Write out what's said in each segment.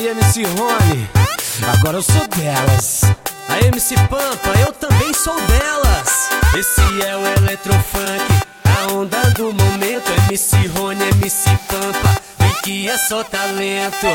aí, MC Rony, agora eu sou delas. A MC Pampa, eu também sou delas. Esse é o Eletrofunk, a onda do momento. MC Rony, MC Pampa, vem que é só talento.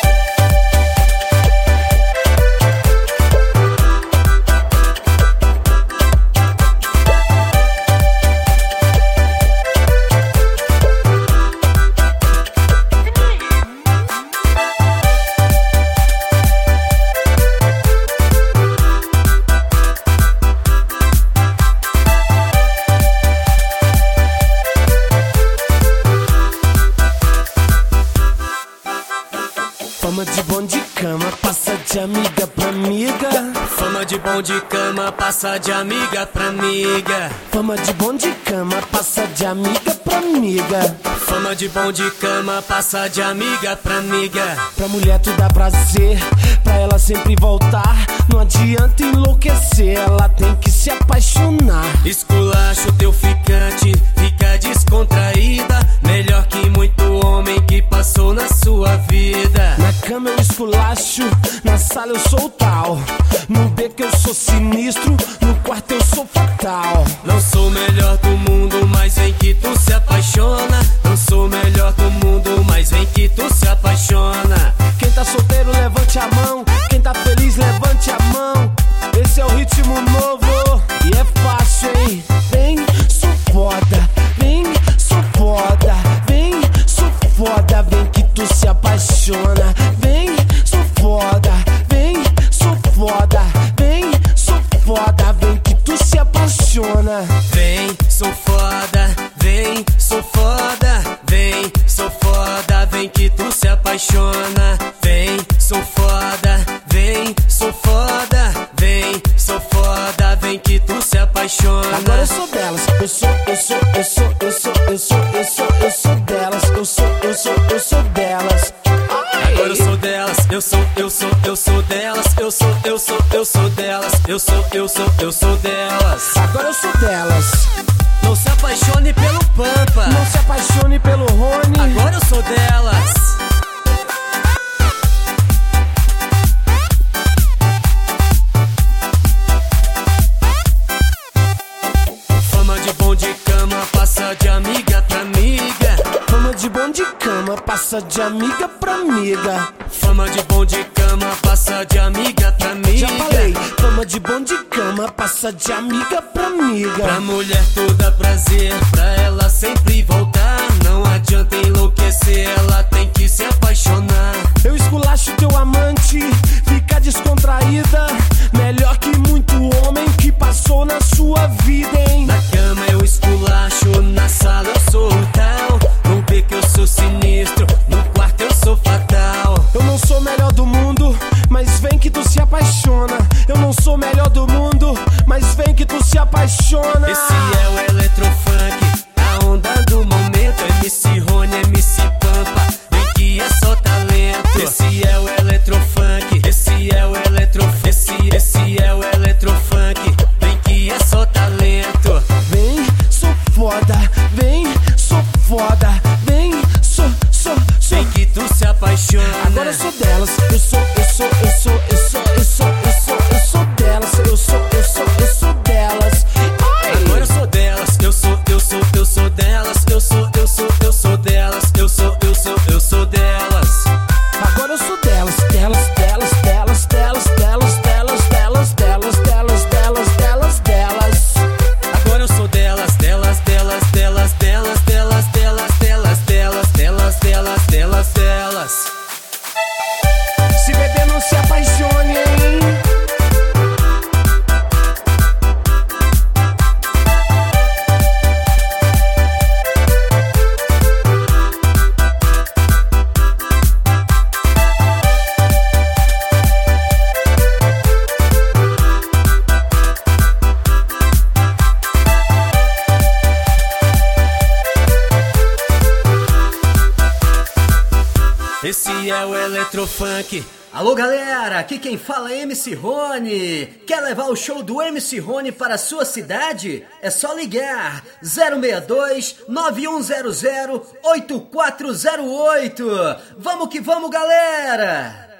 Fama de bom de cama, passa de amiga pra amiga. Fama de bom de cama, passa de amiga pra amiga. Fama de bom de cama, passa de amiga pra amiga. Fama de bom de cama, passa de amiga pra amiga. Pra mulher tu dá prazer, pra ela sempre voltar. Não adianta enlouquecer, ela tem que se apaixonar. Esculacha o teu ficante, fica descontraída. Melhor que muito homem que passou na sua vida. Na cama eu esculacho, na sala eu sou tal. No beco eu sou sinistro, no quarto eu sou fatal. Não sou o melhor do mundo, mas vem que tu se apaixona. Não sou o melhor do mundo, mas vem que tu se apaixona. Quem tá solteiro levante a mão, quem tá feliz levante a mão. Esse é o ritmo novo e é fácil, hein? Vem, sou foda, vem, sou foda, vem, sou foda, vem que tu se apaixona. Vem, sou foda, vem, sou foda, vem, sou foda, vem que tu se apaixona. Vem, sou foda, vem, sou foda, vem, sou foda, vem que tu se apaixona. Vem, sou foda, vem, sou foda, vem, sou foda, vem que tu se apaixona. Agora eu sou delas, eu sou delas, eu sou delas. Agora eu sou delas, eu sou delas, eu sou delas, eu sou delas. Agora eu sou delas. Não se apaixone pelo Pampa, Não se apaixone pelo Rony. agora eu sou delas. Fama de bom de cama, passa de amiga pra amiga. Fama de bom de cama, passa de amiga pra amiga. Fama de bom de cama, passa de amiga pra amiga. Já falei, fama de bom de cama, passa de amiga pra amiga. Pra mulher toda prazer, pra ela sempre voltar. Não adianta enlouquecer, ela tem que se apaixonar. Eu esculacho teu amante, fica descontraída. Melhor que muito homem que passou na sua vida, hein? Na cama eu esculacho, na sala eu sou o tal. No beco eu sou sinistro, no quarto eu sou fatal. Eu não sou o melhor do mundo, mas vem que tu se apaixona. Eu não sou o melhor do mundo, mas vem que tu se apaixona. Esse é o Eletrofunk, a onda do momento. MC Rony, MC Pampa, vem que é só talento. Esse é o Eletrofunk, esse é o Eletrofunk, esse é o Eletrofunk, vem que é só talento. Vem, sou foda, vem, sou foda, vem, sou. Vem que tu se apaixona. Agora eu sou delas, eu sou delas, eu sou delas. Ai. Agora eu sou delas, eu sou delas, eu sou delas, eu sou delas. Agora eu sou delas, delas. Agora eu sou delas. Se beber não se apaixone, hein? Esse é o Eletrofunk. Alô galera, aqui quem fala é MC Rony. Quer levar o show do MC Rony para a sua cidade? É só ligar 062 9100 8408. Vamos que vamos, galera!